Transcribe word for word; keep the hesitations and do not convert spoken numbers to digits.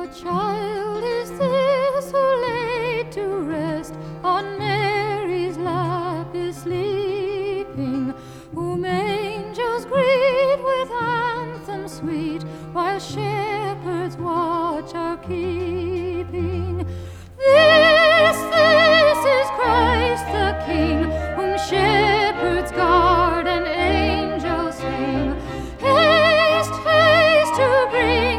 child is this who laid to rest on Mary's lap is sleeping, whom angels greet with anthems sweet, while shepherds watch